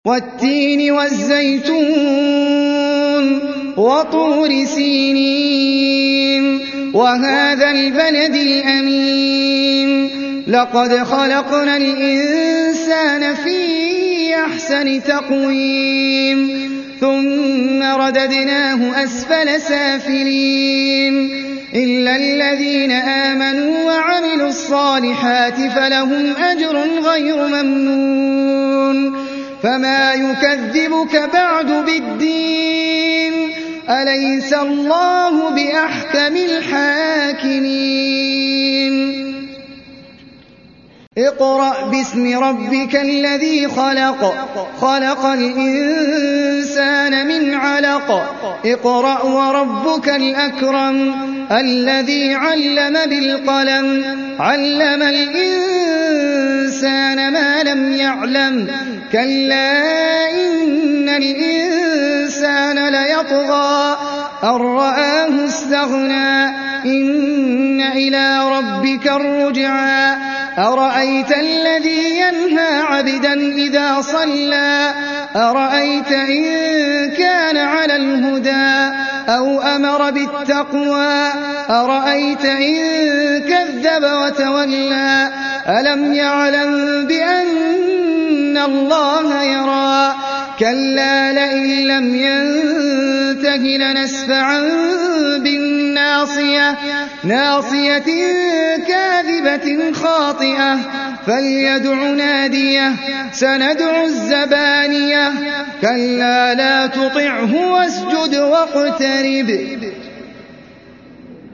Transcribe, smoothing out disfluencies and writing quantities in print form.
والتين والزيتون وطور سينين وهذا البلد الأمين لقد خلقنا الإنسان في أحسن تقويم ثم رددناه أسفل سافلين إلا الذين آمنوا وعملوا الصالحات فلهم أجر غير ممنون فما يكذبك بعد بالدين أليس الله بأحكم الحاكمين اقرأ باسم ربك الذي خلق الإنسان من علق اقرأ وربك الأكرم الذي علم بالقلم علم الإنسان ما لم يعلم كلا إن الإنسان ليطغى أن رآه استغنى إن إلى ربك الرجعى أرأيت الذي ينهى عبدا إذا صلى أرأيت إن كان على الهدى أو أمر بالتقوى أرأيت إن كذب وتولى ألم يعلم بأن الله يرى كلا لئن لم ينته لنسفعا بالناصية ناصية كاذبة خاطئة فليدع ناديه سندع الزبانية كلا لا تطعه واسجد واقترب